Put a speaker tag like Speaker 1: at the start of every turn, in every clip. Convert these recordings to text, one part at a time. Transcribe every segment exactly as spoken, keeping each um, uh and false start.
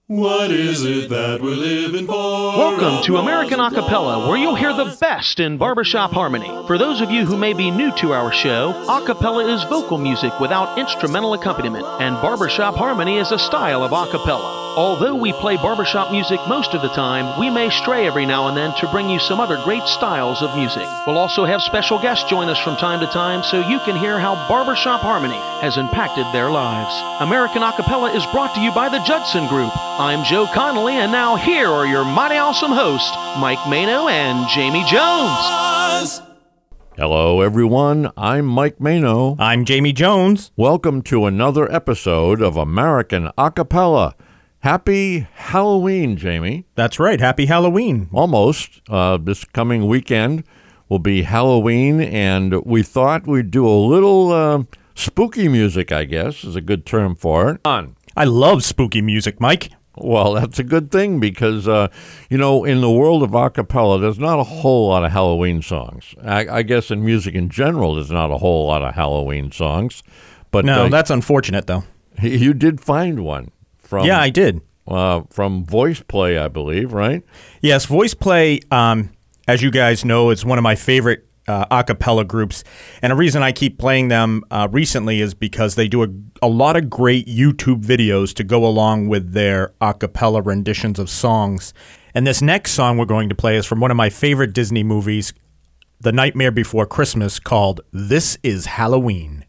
Speaker 1: What is it that we're living for?
Speaker 2: Welcome to American Acapella, where you'll hear the best in barbershop harmony. For those of you who may be new to our show, acapella is vocal music without instrumental accompaniment, and barbershop harmony is a style of acapella. Although we play barbershop music most of the time, we may stray every now and then to bring you some other great styles of music. We'll also have special guests join us from time to time so you can hear how barbershop harmony has impacted their lives. American Acapella is brought to you by the Judson Group. I'm Joe Connolly, and now here are your mighty awesome hosts, Mike Mano and Jamie Jones.
Speaker 3: Hello, everyone. I'm Mike Mano.
Speaker 4: I'm Jamie Jones.
Speaker 3: Welcome to another episode of American Acapella. Happy Halloween, Jamie.
Speaker 4: That's right. Happy Halloween.
Speaker 3: Almost. Uh, this coming weekend will be Halloween, and we thought we'd do a little uh, spooky music, I guess, is a good term for it. On.
Speaker 4: I love spooky music, Mike.
Speaker 3: Well, that's a good thing because, uh, you know, in the world of acapella, there's not a whole lot of Halloween songs. I, I guess in music in general, there's not a whole lot of Halloween songs. But
Speaker 4: No,
Speaker 3: uh,
Speaker 4: that's unfortunate, though.
Speaker 3: You did find one. From,
Speaker 4: yeah, I did.
Speaker 3: Uh, from Voice Play, I believe, right?
Speaker 4: Yes, Voice Play, um, as you guys know, is one of my favorite uh, a cappella groups. And the reason I keep playing them uh, recently is because they do a, a lot of great YouTube videos to go along with their a cappella renditions of songs. And this next song we're going to play is from one of my favorite Disney movies, The Nightmare Before Christmas, called This Is Halloween.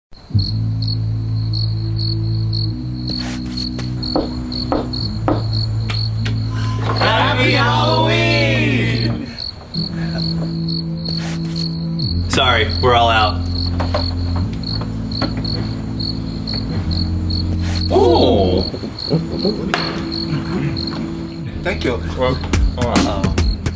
Speaker 1: Happy Halloween!
Speaker 5: Sorry, we're all out.
Speaker 1: Oh!
Speaker 5: Thank you.
Speaker 1: Well,
Speaker 5: Uh-oh.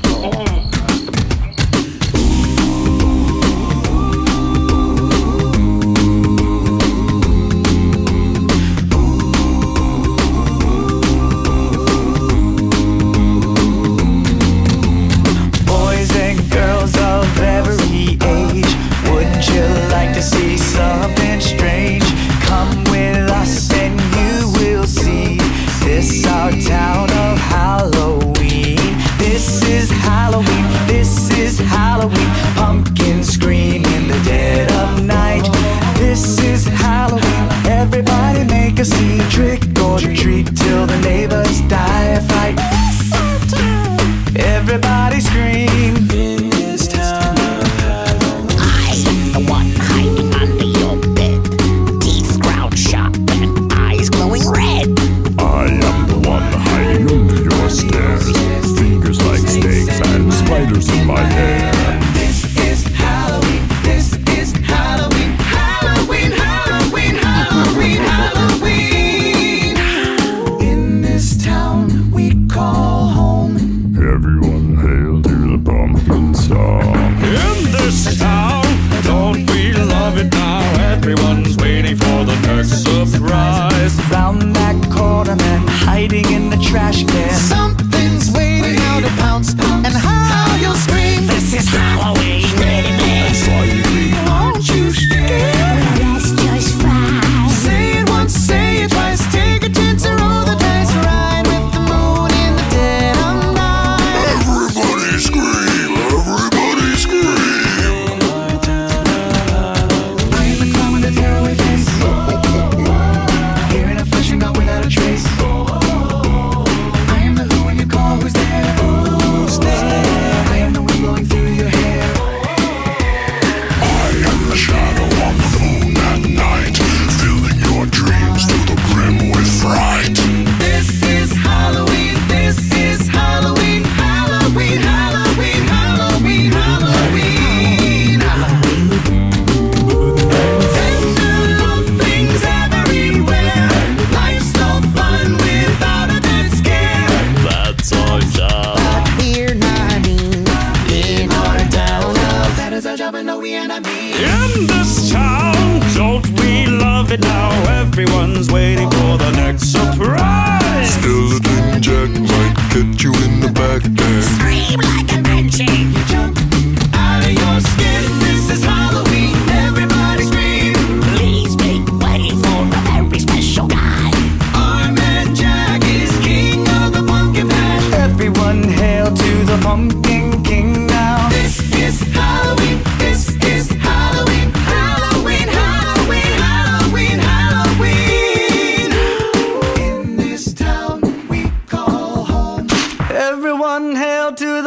Speaker 6: See something strange, come with us and you will see. This our town of Halloween. This is Halloween, this is Halloween. Pumpkins scream in the dead of night. This is Halloween, everybody make a scene. Trick or treat till the neighbors die a fight. Everybody scream in this town of Halloween.
Speaker 7: I'm the one hiding under your bed, teeth ground sharp and eyes glowing red.
Speaker 8: I am the one hiding under your stairs, fingers like snakes and spiders in my hair.
Speaker 6: This is Halloween, this is Halloween, Halloween, Halloween, Halloween, Halloween. In this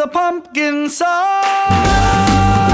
Speaker 6: a pumpkin song.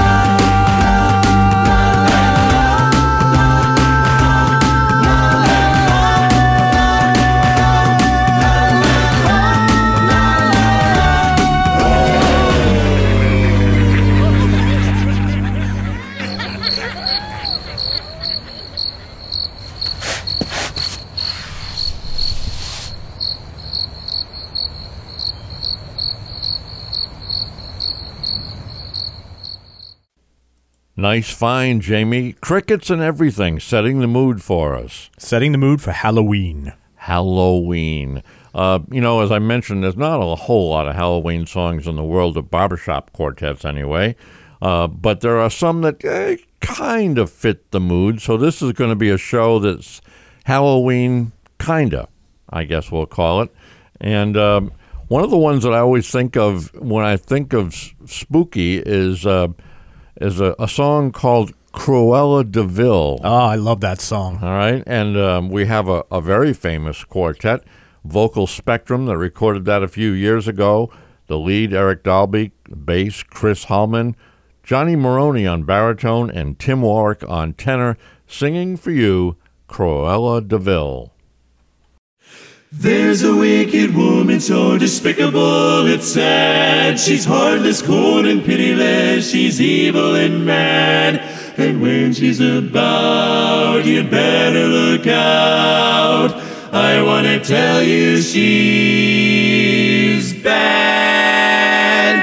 Speaker 3: Nice find, Jamie. Crickets and everything, setting the mood for us.
Speaker 4: Setting the mood for Halloween.
Speaker 3: Halloween. Uh, you know, as I mentioned, there's not a whole lot of Halloween songs in the world of barbershop quartets anyway, uh, but there are some that eh, kind of fit the mood. So this is going to be a show that's Halloween kinda, I guess we'll call it. And um, one of the ones that I always think of when I think of s- spooky is... Uh, is a, a song called Cruella de Vil.
Speaker 4: Oh, I love that song.
Speaker 3: All right, and um, we have a, a very famous quartet, Vocal Spectrum, that recorded that a few years ago. The lead, Eric Dalby, bass, Chris Hallman, Johnny Maroney on baritone, and Tim Warwick on tenor, singing for you, Cruella de Vil.
Speaker 1: There's a wicked woman so despicable, it's sad. She's heartless, cold, and pitiless. She's evil and mad. And when she's about, you better look out. I want to tell you she's bad.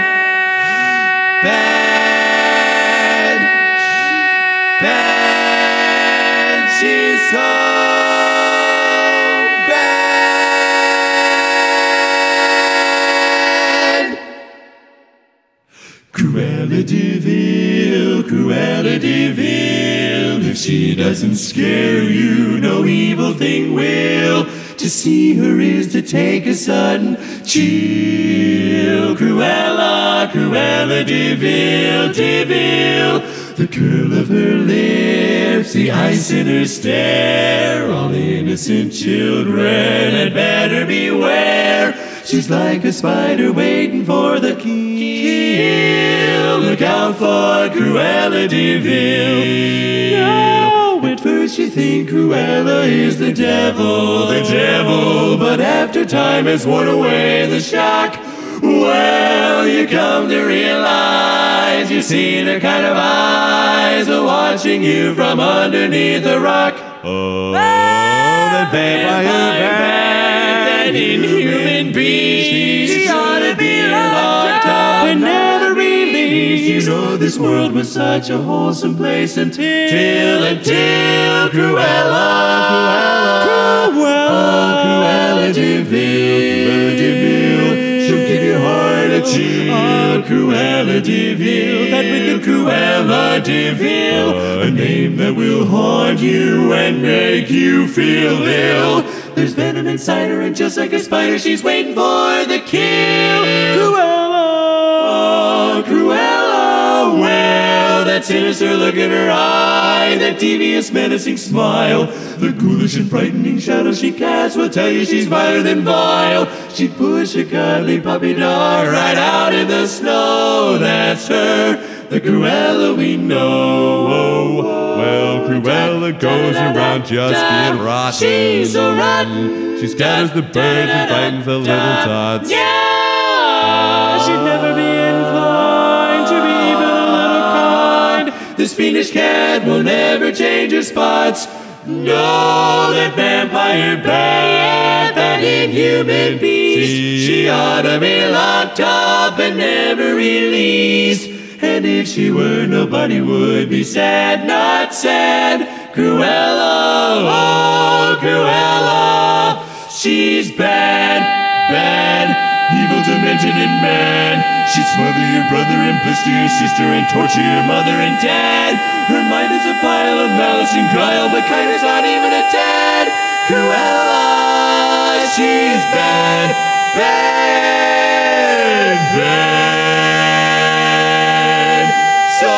Speaker 1: Bad. Bad. She's so Cruella de Vil, Cruella de Vil. If she doesn't scare you, no evil thing will. To see her is to take a sudden chill. Cruella, Cruella de Vil, de Vil. The curl of her lips, the ice in her stare. All innocent children had better beware. She's like a spider waiting for the kill. Look out for Cruella de Vil. No, at first you think Cruella is the devil, the devil. But after time has worn away the shock, well, you come to realize you see the kind of eyes watching you from underneath a rock. Oh, that vampire bad, that inhuman beast. She ought to be locked up and never released. You know this world was such a wholesome place until, till, until Cruella, Cruella, Cruella, oh, Cruella de Vil, Cruella de Vil. She'll give your heart a chill. Oh, Cruella de Vil, that wicked Cruella de Vil, a name that will haunt you and make you feel ill. There's venom inside her, and just like a spider, she's waiting for the kill. Cruella, oh, Cruella, well, that sinister look in her eye, that devious, menacing smile, the ghoulish and frightening shadow she casts will tell you she's viler than vile. She'd push a cuddly puppy dog right out in the snow. That's her, the Cruella we know. Oh, well, Cruella goes around just being rotten. She's so rotten. She scatters the birds and frightens the little tots. Yeah, she'd never be inclined to be even a little kind. This fiendish cat will never change her spots. No, that vampire bat, that inhuman beast, she, she ought to be locked up and never released. And if she were, nobody would be sad, not sad. Cruella, oh, Cruella, she's bad, bad, evil, demented, and mad. She'd smother your brother and blister your sister and torture your mother and dad. Her mind is a pile of malice and guile, but kindness not even a tad. Cruella, she's bad, bad, bad, so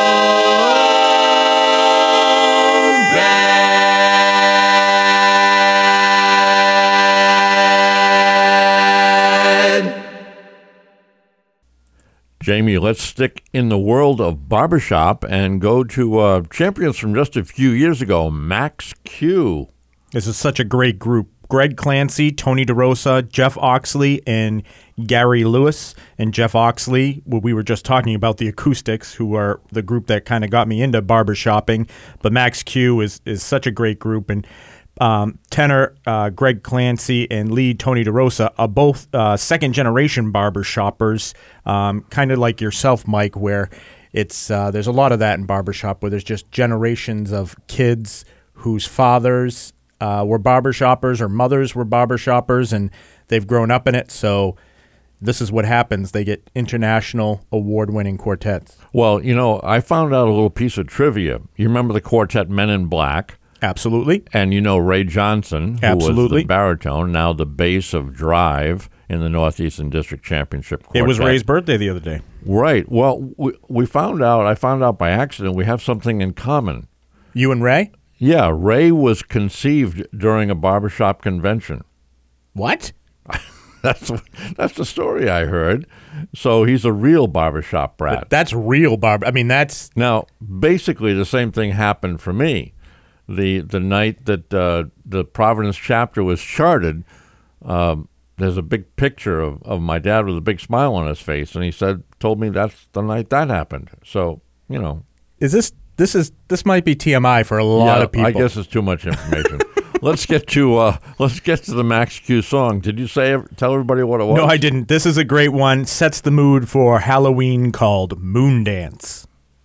Speaker 1: bad.
Speaker 3: Jamie, let's stick in the world of barbershop and go to uh, champions from just a few years ago, Max Q.
Speaker 4: This is such a great group. Greg Clancy, Tony DeRosa, Jeff Oxley, and Gary Lewis. And Jeff Oxley, well, we were just talking about the Acoustics, who are the group that kind of got me into barbershopping. But Max Q is is such a great group. And um, tenor uh, Greg Clancy and lead Tony DeRosa are both uh, second-generation barbershoppers, um, kind of like yourself, Mike, where it's uh, there's a lot of that in barbershop, where there's just generations of kids whose fathers Uh, were barbershoppers or mothers were barbershoppers, and they've grown up in it. So this is what happens. They get international award-winning quartets.
Speaker 3: Well, you know, I found out a little piece of trivia. You remember the quartet Men in Black?
Speaker 4: Absolutely.
Speaker 3: And you know Ray Johnson, who
Speaker 4: Absolutely.
Speaker 3: was the baritone, now the bass of Drive in the Northeastern District Championship Quartet.
Speaker 4: It was Ray's birthday the other day.
Speaker 3: Right. Well, we, we found out, I found out by accident, we have something in common.
Speaker 4: You and Ray?
Speaker 3: Yeah, Ray was conceived during a barbershop convention.
Speaker 4: What?
Speaker 3: That's that's the story I heard. So he's a real barbershop brat.
Speaker 4: But that's real barber. I mean, that's...
Speaker 3: Now, basically, the same thing happened for me. The the night that uh, the Providence chapter was charted, um, there's a big picture of, of my dad with a big smile on his face, and he said, told me that's the night that happened. So, you know.
Speaker 4: Is this... This is this might be T M I for a lot
Speaker 3: yeah,
Speaker 4: of people.
Speaker 3: I guess it's too much information. let's get to uh, let's get to the Max Q song. Did you say tell everybody what it was?
Speaker 4: No, I didn't. This is a great one. Sets the mood for Halloween, called Moon Dance.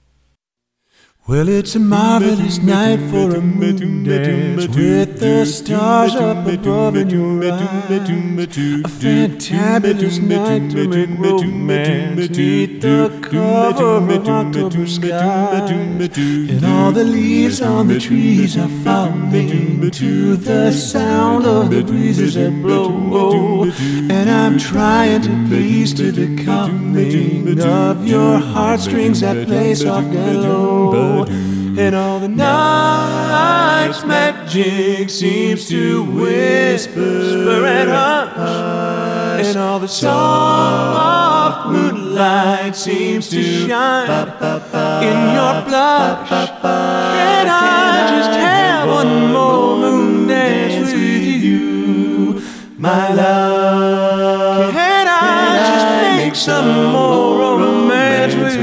Speaker 1: Well, it's a marvelous night for a moon dance with the stars up above in your eyes. A fantabulous night to make romance beneath the cover of October skies. And all the leaves on the trees are falling to the sound of the breezes that blow. And I'm trying to please to the calming of your heartstrings that play soft and low. And all the night's magic seems to whisper and hush. And all the soft moonlight seems to shine in your blush. Can I just have one more moon dance with you, my love? Can I just make some more romance with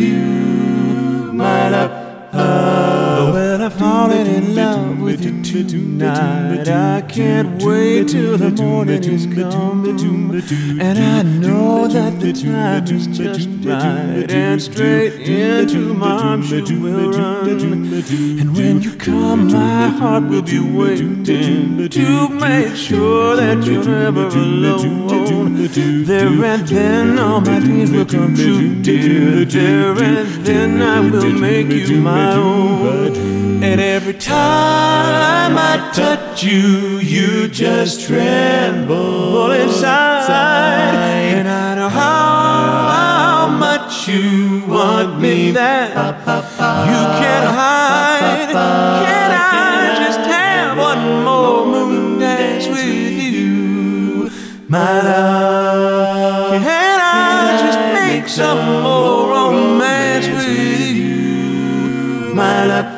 Speaker 1: you, my love? Oh, well, I've fallen in love with you tonight. I can't wait till the morning is come. And I know that the time is just right, and straight into my arms you will run. And when you come, my heart will be waiting to make sure that you're never alone. There and then all my dreams will come true, dear. There and then I will make you my own. And every time I touch you, you just tremble inside. And I know how much you want me that you can't hide. Can I just have one more moon dance with you, my love? Can I just make some more romance with you, my love?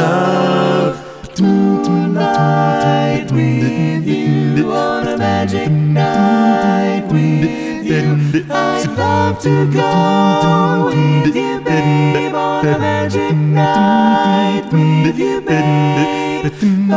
Speaker 1: Tonight with you on a magic night with you. I'd love to go with you, babe, on a magic night with you, babe.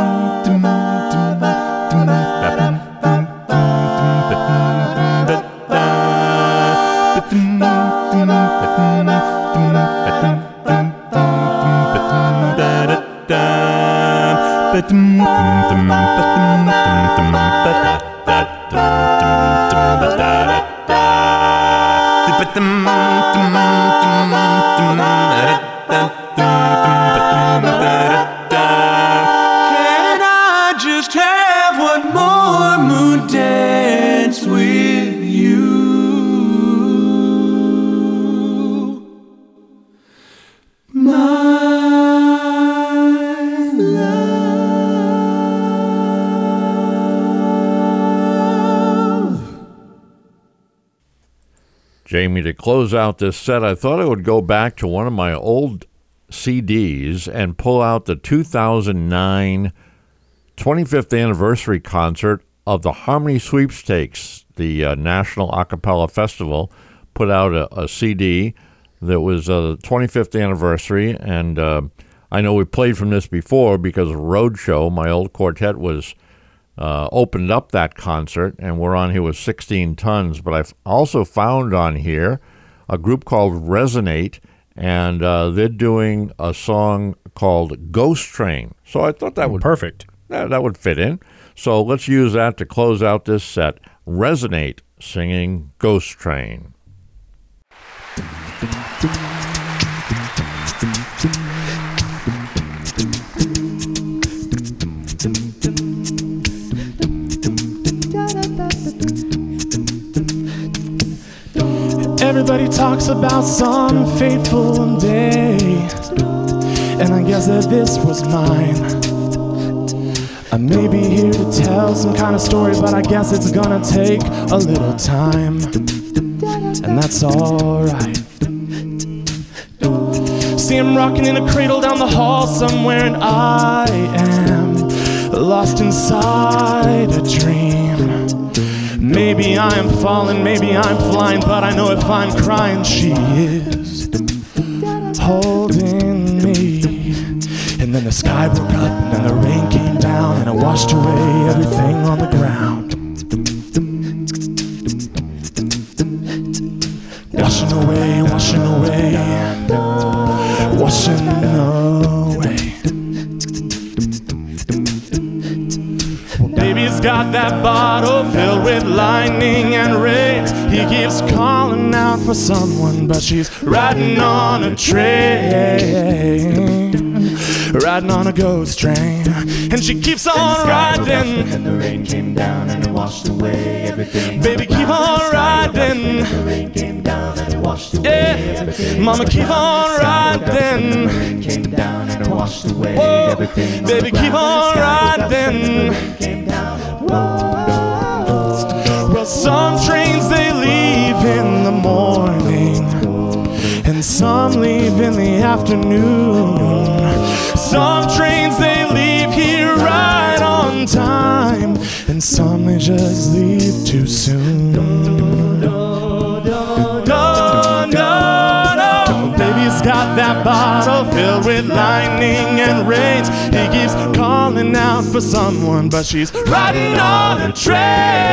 Speaker 1: Can I just have one more moon dance with you, my
Speaker 3: Jamie, to close out this set, I thought I would go back to one of my old C Ds and pull out the two thousand nine twenty-fifth anniversary concert of the Harmony Sweepstakes. The uh, National A Cappella Festival put out a, a C D that was uh, the twenty-fifth anniversary, and uh, I know we played from this before because Roadshow, my old quartet, was uh, opened up that concert, and we're on here with sixteen tons. But I've also found on here a group called Resonate, and uh, they're doing a song called Ghost Train. So I thought that would
Speaker 4: Perfect.
Speaker 3: That, that would fit in. So let's use that to close out this set. Resonate singing Ghost Train.
Speaker 9: Everybody talks about some fateful day, and I guess that this was mine. I may be here to tell some kind of story, but I guess it's gonna take a little time, and that's alright. See, I'm rocking in a cradle down the hall somewhere, and I am lost inside a dream. Maybe I am falling, maybe I'm flying, but I know if I'm crying, she is holding me. And then the sky broke up, and then the rain came down, and it washed away everything on the ground. Washing away, washing away, washing away. Baby's got that bottle filled with lightning and rain. He keeps calling out for someone, but she's riding on a train, riding on a ghost train, and she keeps on riding.
Speaker 1: And the rain came down and it washed away everything.
Speaker 9: Baby, keep on riding.
Speaker 1: The rain came down and it washed away
Speaker 9: Yeah,
Speaker 1: everything.
Speaker 9: Mama, keep on riding.
Speaker 1: The rain came down and it washed away
Speaker 9: Whoa,
Speaker 1: everything.
Speaker 9: baby, keep on riding. Well, some trains they leave in the morning, and some leave in the afternoon. Some trains they leave here right on time, and some they just leave too soon. No, no, no. Baby's got that bottle filled with lightning and rain. He keeps calling out for someone, but she's riding on a train,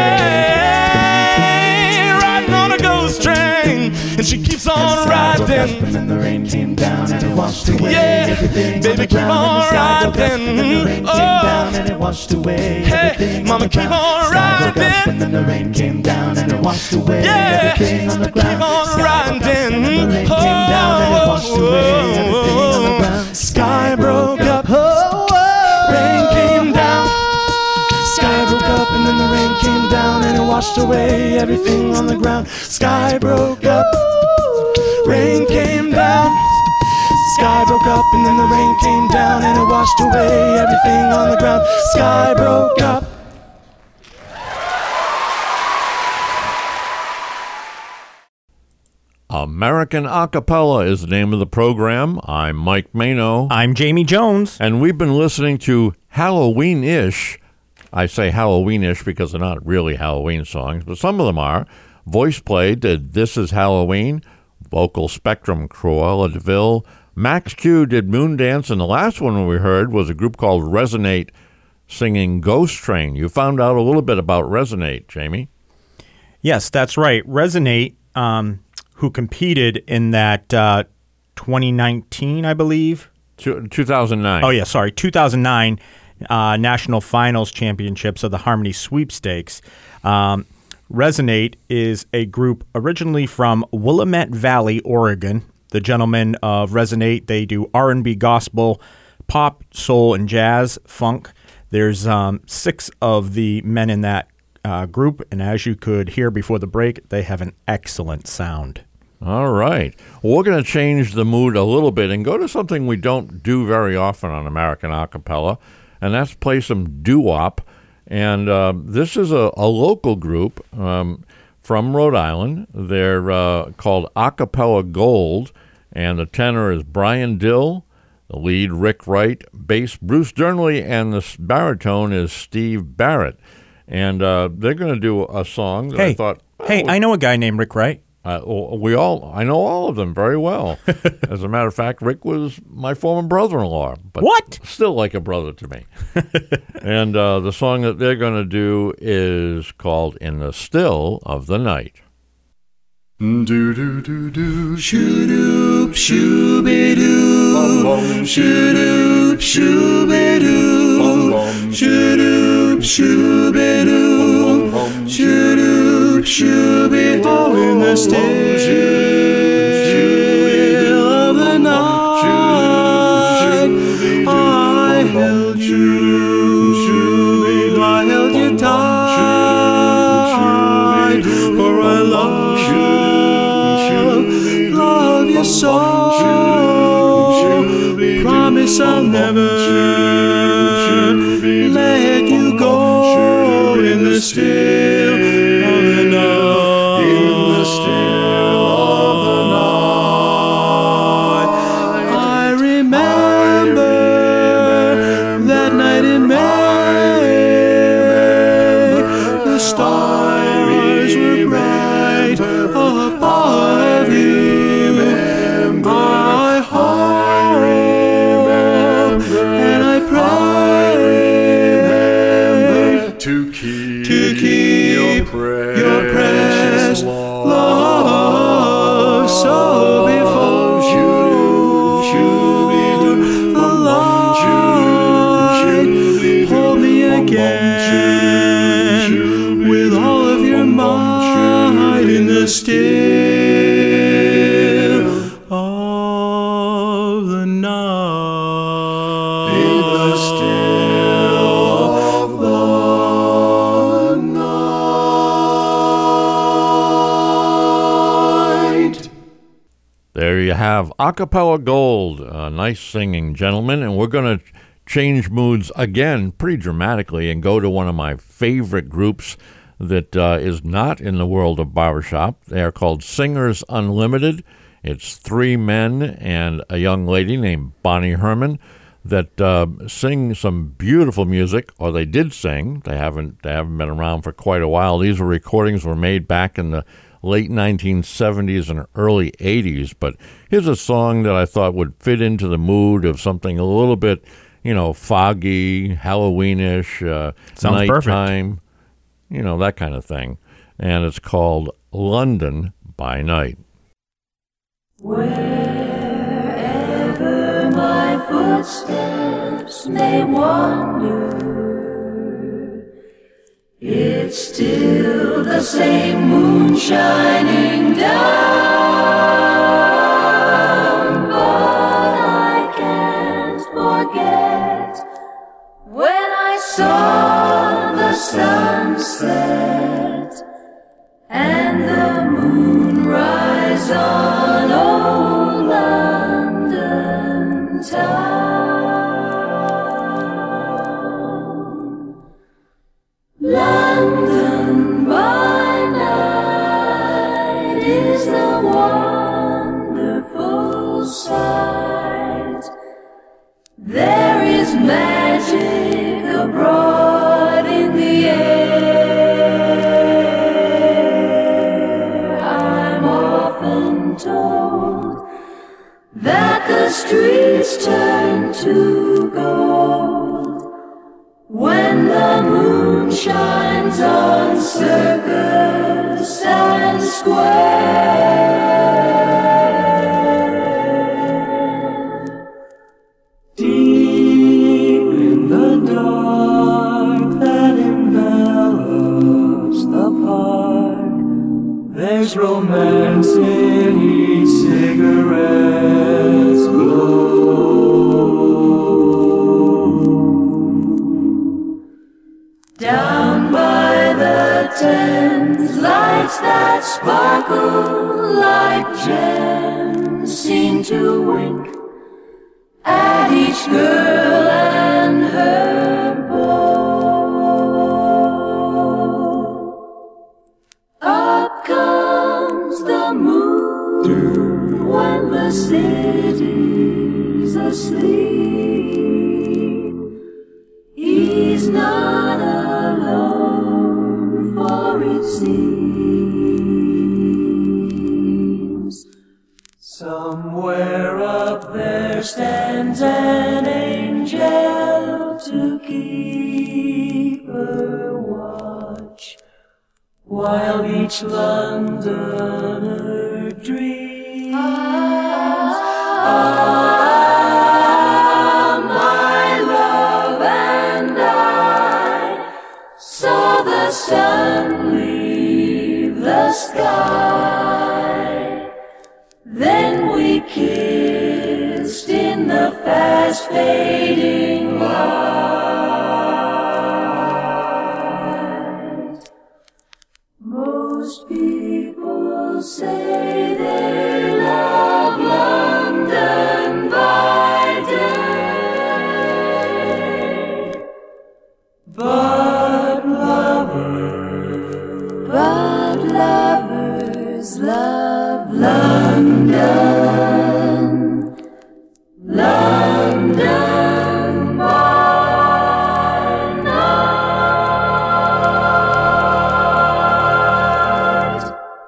Speaker 9: riding on a ghost train, and she keeps on riding.
Speaker 1: And then the rain came down and it washed away
Speaker 9: Yeah,
Speaker 1: everything.
Speaker 9: baby, keep on riding. Oh,
Speaker 1: And it washed away
Speaker 9: hey,
Speaker 1: everything.
Speaker 9: mama, keep on riding.
Speaker 1: And then the rain came down and it washed away
Speaker 9: Yeah,
Speaker 1: everything on the ground.
Speaker 9: keep on riding.
Speaker 1: The rain came down and it washed away everything on the ground.
Speaker 9: Sky broke up, rain came down. Sky broke up and then the rain came down and it washed away everything on the ground. Sky broke up, rain came down. Sky broke up and then the rain came down and it washed away everything on the ground. Sky broke up.
Speaker 3: American A Cappella is the name of the program. I'm Mike Mano.
Speaker 4: I'm Jamie Jones.
Speaker 3: And we've been listening to Halloween-ish. I say Halloween-ish because they're not really Halloween songs, but some of them are. Voice played did This Is Halloween. Vocal Spectrum, Cruella DeVille. Max Q did Moondance, and the last one we heard was a group called Resonate singing Ghost Train. You found out a little bit about Resonate, Jamie.
Speaker 4: Yes, that's right. Resonate, um, who competed in that uh, twenty nineteen, I believe.
Speaker 3: two thousand nine.
Speaker 4: Oh, yeah, sorry, two thousand nine uh, National Finals Championships of the Harmony Sweepstakes. Um, Resonate is a group originally from Willamette Valley, Oregon. The gentlemen of Resonate, they do R and B gospel, pop, soul, and jazz, funk. There's um, six of the men in that uh, group, and as you could hear before the break, they have an excellent sound.
Speaker 3: All right. Well, we're going to change the mood a little bit and go to something we don't do very often on American A Cappella, and that's play some doo-wop. And uh, this is a, a local group um, from Rhode Island. They're uh, called Acapella Gold, and the tenor is Brian Dill, the lead Rick Wright, bass Bruce Dernley, and the baritone is Steve Barrett. And uh, they're going to do a song that
Speaker 4: hey,
Speaker 3: I thought... Oh,
Speaker 4: hey, I know a guy named Rick Wright.
Speaker 3: Uh, we all, I know all of them very well. As a matter of fact, Rick was my former brother-in-law. But
Speaker 4: what?
Speaker 3: Still like a brother to me. And uh, the song that they're going to do is called In the Still of the Night.
Speaker 1: Do do do do shoo-doop shoo-be-doo shoo-doop shoo-be-doo shoo-doop shoo-be-doo shoo-doop shoo-be-doo in the still of the night I held you I held you tight for I love love you so promise I'll never let you go in the still of the night in the still of the night I remember that night in May the stars were bright above you I hope and I pray to keep, to keep your, precious your precious love so before the light hold me again with all of your might in the still of the night. In the still of the night.
Speaker 3: There you have Acapella Gold, a nice singing gentleman, and we're going to change moods again pretty dramatically and go to one of my favorite groups that uh, is not in the world of barbershop. They are called Singers Unlimited. It's three men and a young lady named Bonnie Herman that uh, sing some beautiful music, or they did sing. They haven't they haven't been around for quite a while. These were recordings were made back in the late nineteen seventies and early eighties. But here's a song that I thought would fit into the mood of something a little bit, you know, foggy, Halloweenish, uh,
Speaker 4: Sounds
Speaker 3: nighttime,
Speaker 4: perfect.
Speaker 3: You know, that kind of thing. And it's called London by Night.
Speaker 10: Wherever my footsteps may wander, it's still the same moon shining down. But I can't forget when I saw the sunset and the moon rise on old London town. London by night is the wonderful sight. There is magic abroad in the air. I'm often told that the streets turn to gold when the moon shines on Circus and Square. Deep in the dark that envelops the park, there's romance in each cigarette's glow. Down by the Thames, lights that sparkle like gems seem to wink at each girl and her beau. Up when the city's asleep. He's not alone, for it seems somewhere up there stands an angel to keep her watch, while each Londoner dreams. Ah, my love and I saw the sun leave the sky. Then we kissed in the fast fading light. Most people say they love London by day, but lovers, but lovers love London, London by night.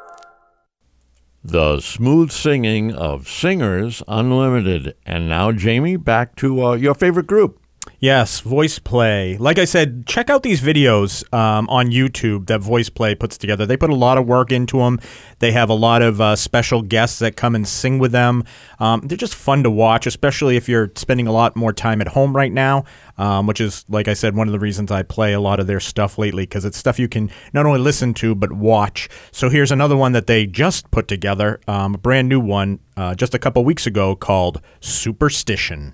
Speaker 3: The smooth singing of Singers Unlimited. And now, Jamie, back to uh, your favorite group.
Speaker 4: Yes, Voice Play. Like I said, check out these videos um, on YouTube that Voice Play puts together. They put a lot of work into them. They have a lot of uh, special guests that come and sing with them. Um, they're just fun to watch, especially if you're spending a lot more time at home right now, um, which is, like I said, one of the reasons I play a lot of their stuff lately, because it's stuff you can not only listen to, but watch. So here's another one that they just put together, um, a brand new one, uh, just a couple weeks ago, called Superstition.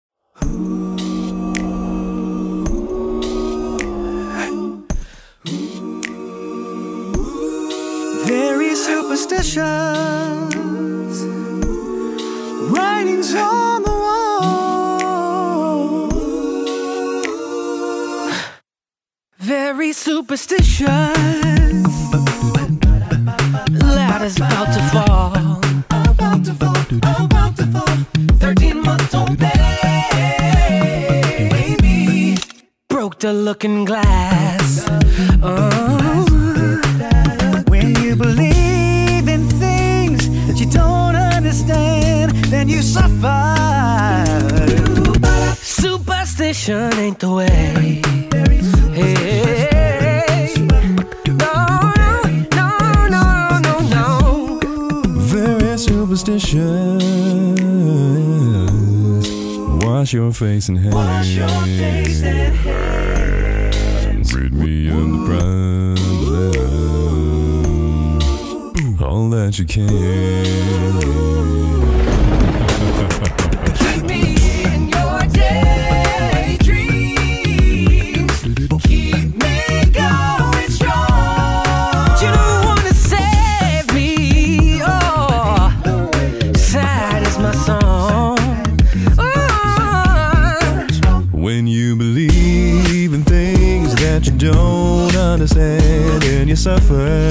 Speaker 6: Very superstitious writings on the wall. Very superstitious. Ladder's about to fall. About to fall. About to fall. Thirteen months old baby broke the looking glass. Oh. When you believe in things that you don't understand, then you suffer. Superstition ain't the way. Hey, no, no, no, no, no.
Speaker 8: Very superstitious. Wash your face and hands.
Speaker 6: Wash your face and hands.
Speaker 8: Rid me of the problem. All that you can.
Speaker 6: Keep me in your daydreams. Keep me going strong. You don't wanna save me. Oh, sad is my song. Oh.
Speaker 8: When you believe in things that you don't understand, and you suffer.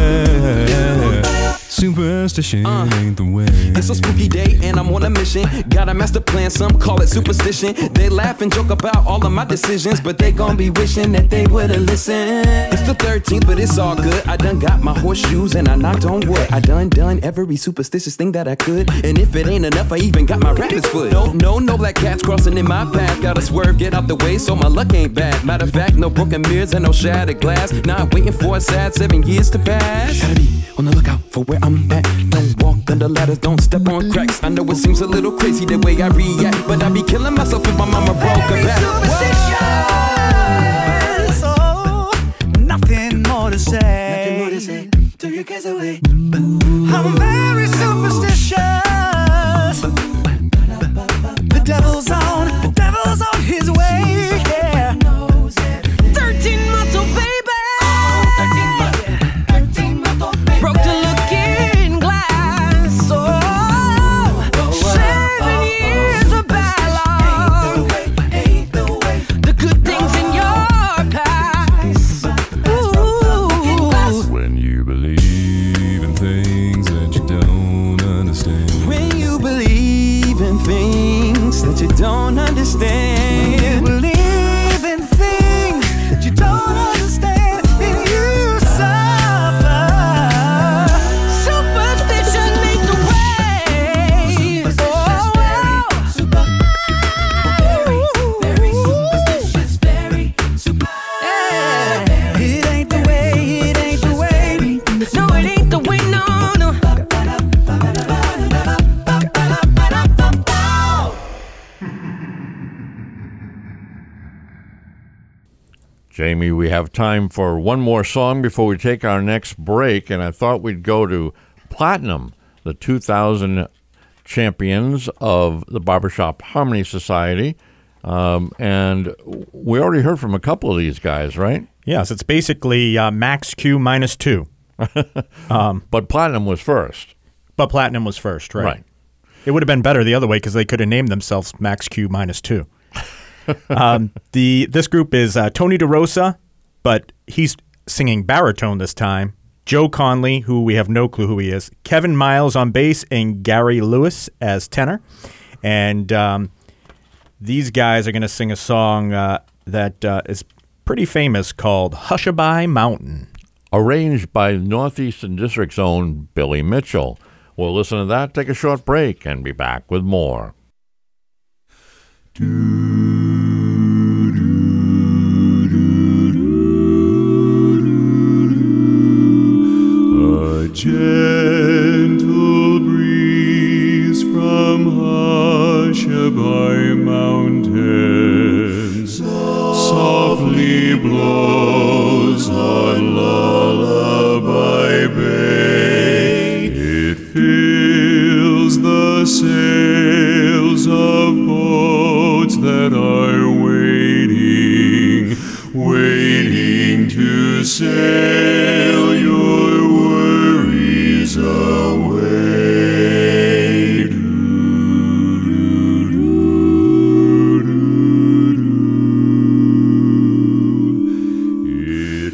Speaker 8: Superstition uh, ain't the way.
Speaker 11: It's a spooky day and I'm on a mission. Got a master plan, some call it superstition. They laugh and joke about all of my decisions, but they gon' be wishing that they would've listened. It's the thirteenth, but it's all good. I done got my horseshoes and I knocked on wood. I done done every superstitious thing that I could. And if it ain't enough, I even got my rabbit's foot. No, no, no black cats crossing in my path. Gotta swerve, get out the way so my luck ain't bad. Matter of fact, no broken mirrors and no shattered glass. Not waiting for a sad seven years to pass. Gotta be on the lookout for where I'm at. Don't walk under ladders, don't step on cracks. I know it seems a little crazy the way I react, but I be killing myself if my mama broke a back.
Speaker 6: Oh, nothing more to say. Nothing more to say. Turn your cares away. I'm very superstitious. The devil's on, the devil's on his way. Yeah. Thirteen months old baby. Broke the looking glass. Oh, seven years of bad luck. The good things in your past. Ooh.
Speaker 8: When you believe in things that you don't
Speaker 3: Jamie, we have time for one more song before we take our next break, and I thought we'd go to Platinum, the two thousand champions of the Barbershop Harmony Society. Um, and we already heard from a couple of these guys, right?
Speaker 4: Yes, it's basically uh, Max Q minus two.
Speaker 3: um, but Platinum was first.
Speaker 4: But Platinum was first, right?
Speaker 3: Right.
Speaker 4: It would have been better the other way because they could have named themselves Max Q minus two. um, the this group is uh, Tony DeRosa, but he's singing baritone this time. Joe Conley, who we have no clue who he is. Kevin Miles on bass and Gary Lewis as tenor. And um, these guys are going to sing a song uh, that uh, is pretty famous called Hushabye Mountain.
Speaker 3: Arranged by Northeastern District's own Billy Mitchell. We'll listen to that, take a short break, and be back with more.
Speaker 1: A gentle breeze from Hushabye Mountains softly blows on Lullaby Bay. It fills the sails of boats that are waiting, waiting to sail your worries away. It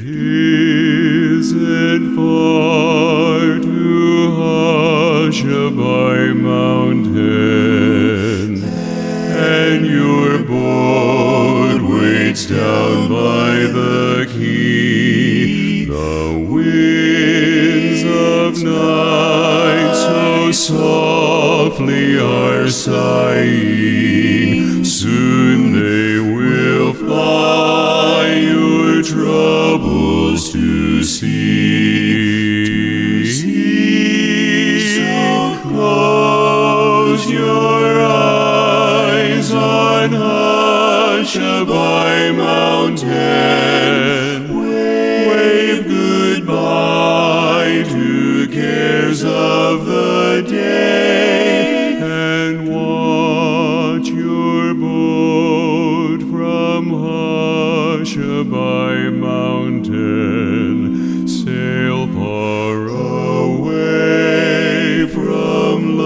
Speaker 1: isn't far to Hushabye Mountain, and your boat waits down by the quay. The winds of night so softly are sighing. Soon they will fly your troubles to sea. So close your eyes on Hushabye Mountain. Wave goodbye to cares of the day, and watch your boat from Hushabye Mountain sail far away from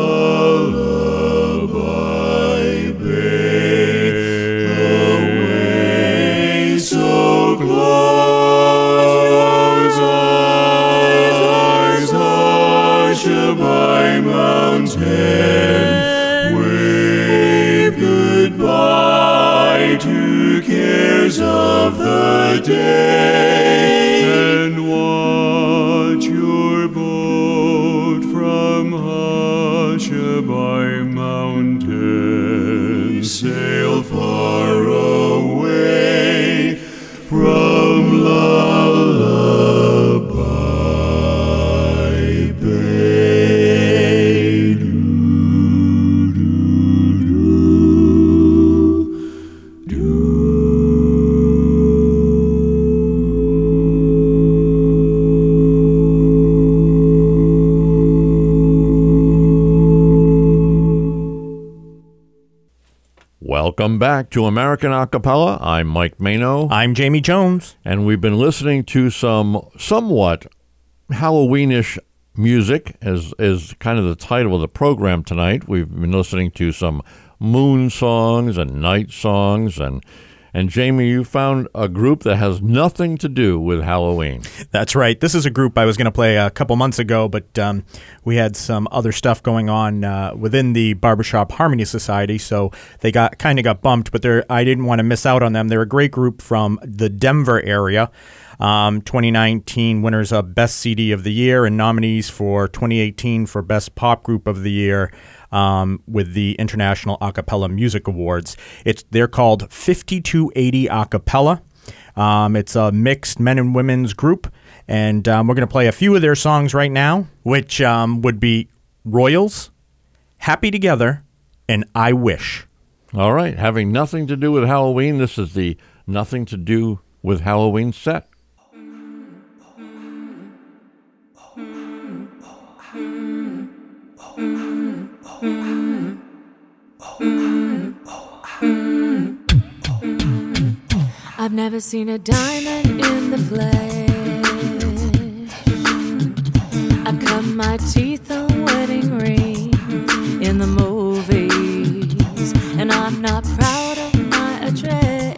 Speaker 1: Lullaby Bay. Away so close, eyes, Hushabye Mountain. Wave goodbye to cares of the day, and watch your boat from Hushabye Mountain sail far away from Lullaby Bay.
Speaker 3: Welcome back to American Acapella. I'm Mike Mano.
Speaker 4: I'm Jamie Jones.
Speaker 3: And we've been listening to some somewhat Halloweenish music, as is kind of the title of the program tonight. We've been listening to some moon songs and night songs, and and Jamie, you found a group that has nothing to do with Halloween.
Speaker 4: That's right. This is a group I was going to play a couple months ago, but um, we had some other stuff going on uh, within the Barbershop Harmony Society, so they got kind of got bumped, but they're, I didn't want to miss out on them. They're a great group from the Denver area. Um, twenty nineteen winners of Best C D of the Year and nominees for twenty eighteen for Best Pop Group of the Year. Um, with the International Acapella Music Awards. It's they're called fifty-two eighty Acapella. Um, it's a mixed men and women's group, and um, we're going to play a few of their songs right now, which um, would be Royals, Happy Together, and I Wish.
Speaker 3: All right, having nothing to do with Halloween, this is the Nothing to Do with Halloween Set.
Speaker 10: I've never seen a diamond in the flesh. I cut my teeth on wedding rings in the movies, and I'm not proud of my address.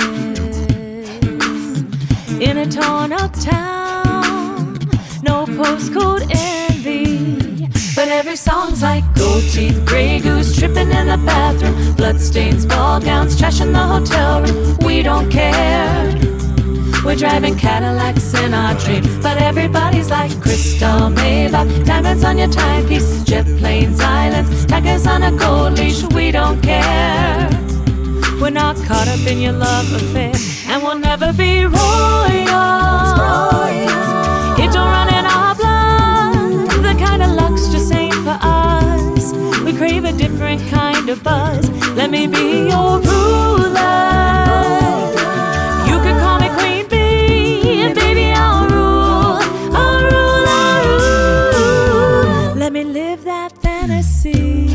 Speaker 10: In a torn up town, no postcode envy, but every song's like gold teeth, gray goose, tripping in the bathroom, bloodstains, ball gowns, trash in the hotel room. We don't care. We're driving Cadillacs in our dreams, but everybody's like crystal Maybach, diamonds on your timepiece, jet planes, islands, tigers on a gold leash. We don't care. We're not caught up in your love affair, and we'll never be royals. It don't run in our blood. The kind of luck's just ain't for us. We crave a different kind of buzz. Let me be your ruler. You can call me Queen Bee, and baby I'll rule. I'll rule, I'll rule. Let me live that fantasy.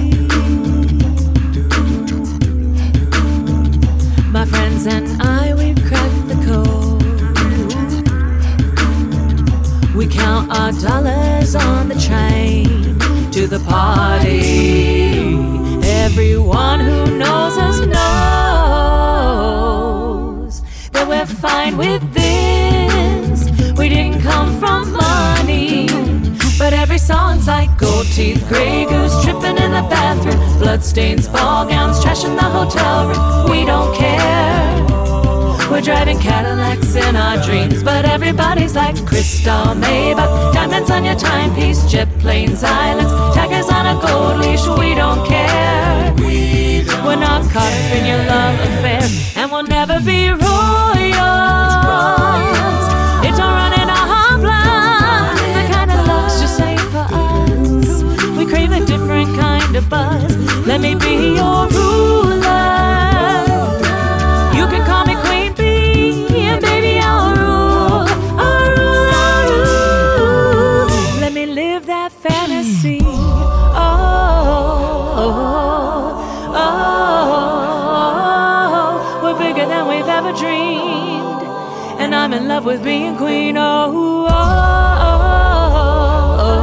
Speaker 10: My friends and I, we've cracked the code. We count our dollars on the train to the party. Everyone who knows us knows that we're fine with this. We didn't come from money, but every song's like gold teeth, gray goose, tripping in the bathroom, bloodstains, ball gowns, trash in the hotel room. We don't care. We're driving Cadillacs in our dreams, but everybody's like crystal Maybach, diamonds on your timepiece, jet planes, islands, tigers on a gold leash. We don't care. We're not caught up in your love affair, and we'll never be royals. It don't run in our blood. The kind of luck's just ain't for us. We crave a different kind of buzz. Let me be your ruler. You can call me Queen Bee, and baby I'll rule. I'll rule, I'll rule. Let me live that fantasy. Oh, oh, oh, oh. We're bigger than we've ever dreamed, and I'm in love with being queen. Oh, oh, oh, oh,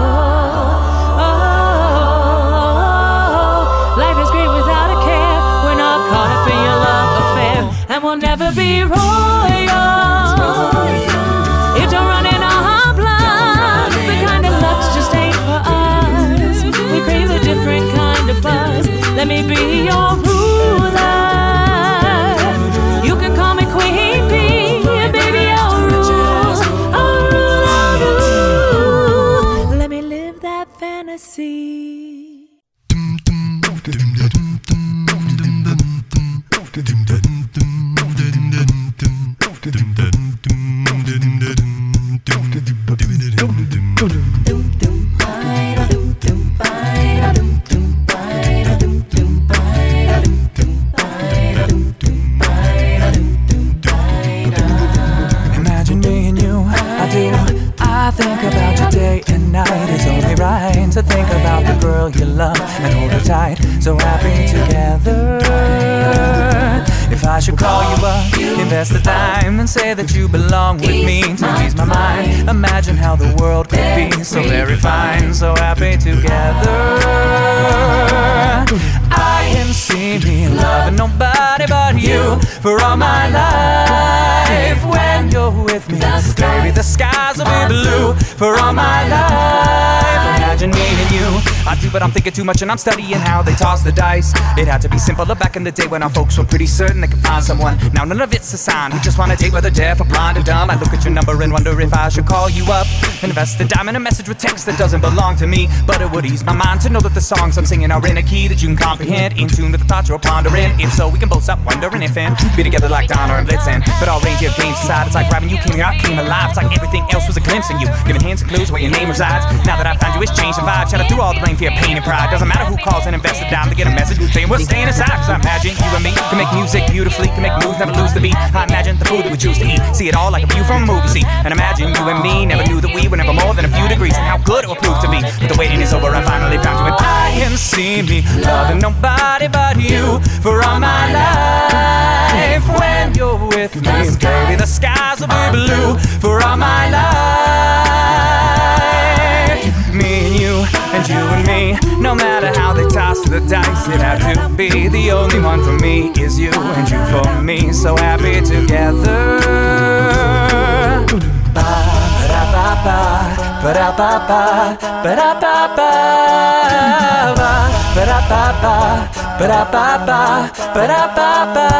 Speaker 10: oh. Life is great without a care. We're not caught up in your love affair, and we'll never be royals. It don't run in our blood. The kind of luck's just ain't for us. We crave a different kind of buzz. Let me be your ruler. You can call me Queen Bee, and baby I'll rule. I'll rule, I'll rule. Let me live that fantasy.
Speaker 6: Imagine me and you, I do. I think about you day and night. It's only right to think about the girl you love and hold her tight. So happy together. If I should call you up, invest the time and say that you belong with me to ease my mind. Imagine how the world could be so very fine, so happy together. I can see me loving nobody but you for all my life. When you're with me, baby, the skies will be blue for all my life. Imagine me and you, I do, but I'm thinking too much and I'm studying how they toss the dice. It had to be simpler back in the day when our folks were pretty certain they could find someone. Now none of it's a sign, we just wanna date whether deaf or blind or dumb. I look at your number and wonder if I should call you up. Invest a dime in a message with text that doesn't belong to me, but it would ease my mind to know that the songs I'm singing are in a key that you can comprehend, in tune with the thoughts you're pondering. If so, we can both stop wondering if and be together like Donna and Blitzen. But all reindeer games aside, it's like grabbing you came here, came alive. It's like everything else was a glimpse of you, giving hints and clues where your name resides. Now that I found you, it's changed the vibe. Shout out to
Speaker 12: through all the blame, fear, pain, and pride. Doesn't matter who calls and invests a dime to get a message saying we're staying inside. Cause I imagine you and me can make music beautifully, can make moves, never lose the beat. I imagine the food that we choose to eat, see it all like a view from a movie seat. And imagine you and me never knew that we were never more than a few degrees, and how good it would prove to be. But the waiting is over, I finally found you, and I can see me loving nobody but you for all my life. When you're with me, baby, the skies will be blue for all my life. Me and you, and you and me, no matter how they toss the dice, it had to be. The only one for me is you, and you for me, so happy together. Ba-da-ba-ba, ba-da-ba-ba, ba-da-ba-ba, ba-da-ba-ba, ba-da-ba-ba, ba-da-ba-ba.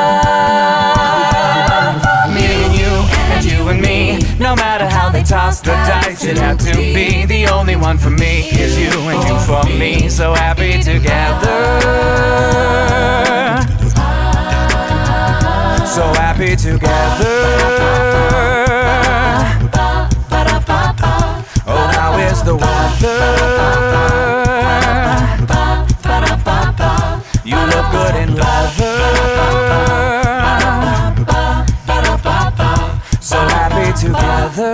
Speaker 12: Me and you, and you and me, no matter how they toss the dice, it had to be. The only one for me is you, and you for me, so happy together. So happy together. Oh, how is the weather? You look good in leather. So happy together.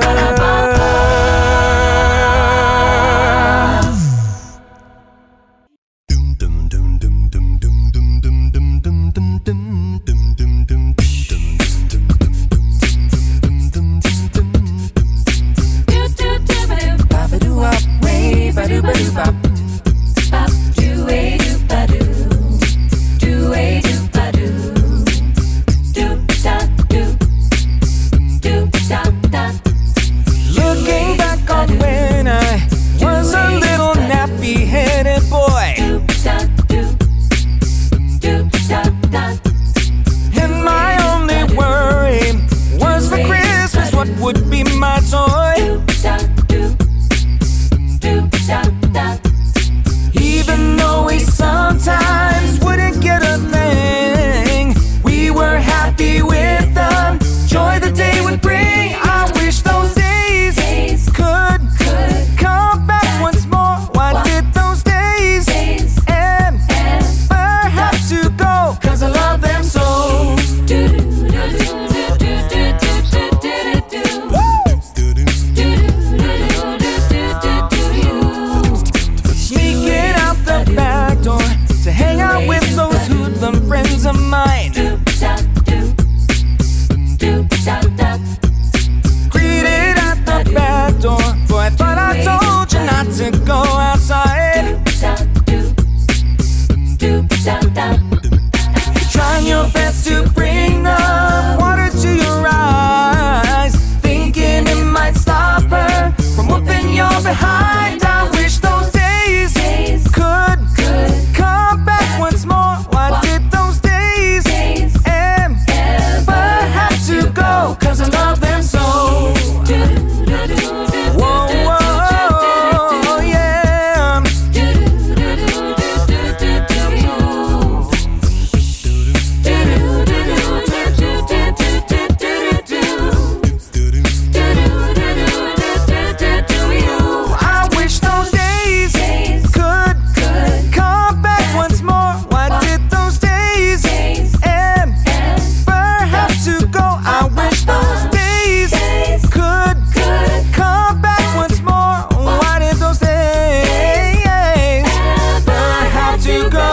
Speaker 12: Looking back on when I was a little nappy-headed boy, and my only worry was for Christmas what would be my toy. Even though we sometimes wouldn't get a thing, we were happy with the joy the day would bring. I wish those days could come back once more. Why did those days end? Perhaps to go, cause I love them so. Sneaking out the back door to hang out with those hoodlum friends of mine. Greeted at the back door, boy, I thought I told you not to go outside. Trying your best to bring the water to your eyes, thinking it might stop her from whooping your behind. I wish those days could come back once more. Why did those days end? Perhaps to go, cause I love them so. Whoa, whoa, yeah. I wish those days could come back once more. Why did those days end? Perhaps to go. I wish those days could come back once more. Why did those days perhaps to go?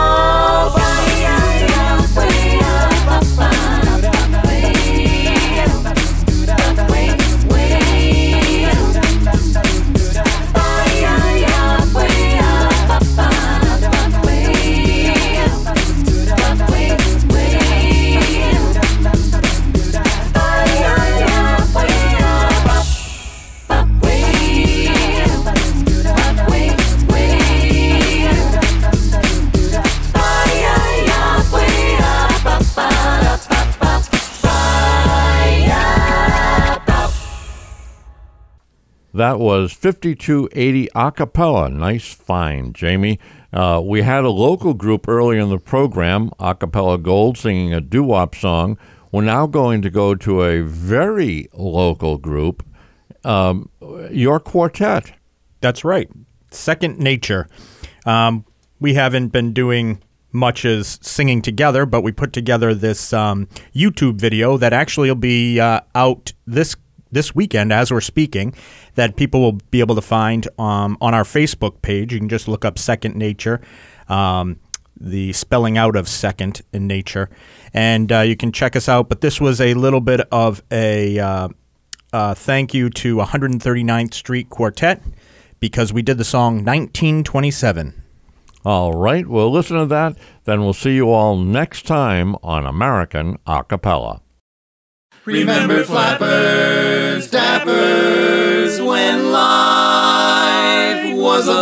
Speaker 3: That was fifty-two eighty Acapella. Nice find, Jamie. Uh, we had a local group earlier in the program, Acapella Gold, singing a doo-wop song. We're now going to go to a very local group, um, your quartet.
Speaker 4: That's right. Second Nature. Um, we haven't been doing much as singing together, but we put together this um, YouTube video that actually will be uh, out this this weekend as we're speaking, that people will be able to find um, on our Facebook page. You can just look up Second Nature, um, the spelling out of second in nature, and uh, you can check us out. But this was a little bit of a uh, uh, thank you to one hundred thirty-ninth Street Quartet, because we did the song nineteen twenty-seven.
Speaker 3: All right, we'll listen to that. Then we'll see you all next time on American Acapella.
Speaker 1: Remember flappers, dappers, when life was a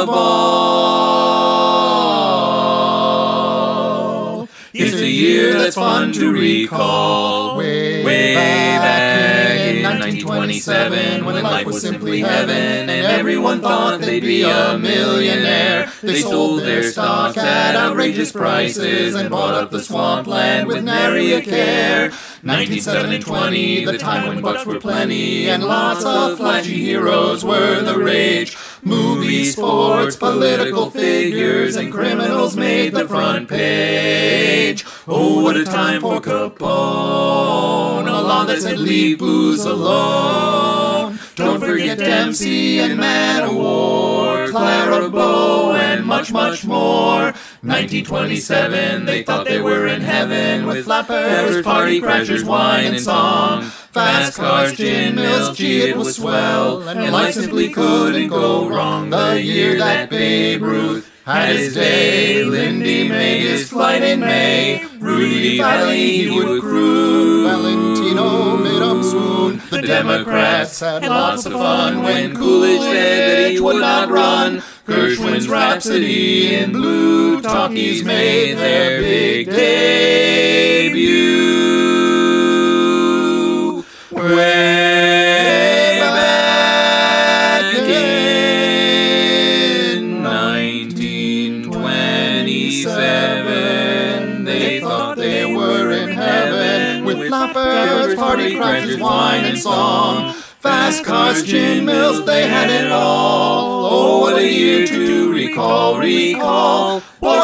Speaker 1: ball. It's a year that's fun to recall. Way, way back in nineteen twenty-seven, when life was simply heaven, and everyone thought they'd be a millionaire. They sold their stock at outrageous prices and bought up the swampland with nary a care. nineteen seven and twenty, the time when bucks were plenty and lots of flashy heroes were the rage. Movies, sports, political figures, and criminals made the front page. Oh, what a time for Capone, a law that said leave booze alone. Don't forget Dempsey and Man of War, Clara Bow, and much, much more. nineteen twenty-seven, they thought they were in heaven with flappers, party crashers, wine and song. Fast cars, gin mills, gee, it was swell, and life simply couldn't go wrong. The year that Babe Ruth had his day, Lindy made his flight in May, Rudy Valley he would cruise, Valentino made him swoon. The Democrats had lots of fun when Coolidge said that he would not run. Gershwin's Rhapsody in Blue, talkies made their big debut. Way back in nineteen twenty-seven, they thought they were in heaven with flappers, party crashers, wine and song. Fast cars, gin mills, they had it all. Oh, what a year to recall, recall. Boy,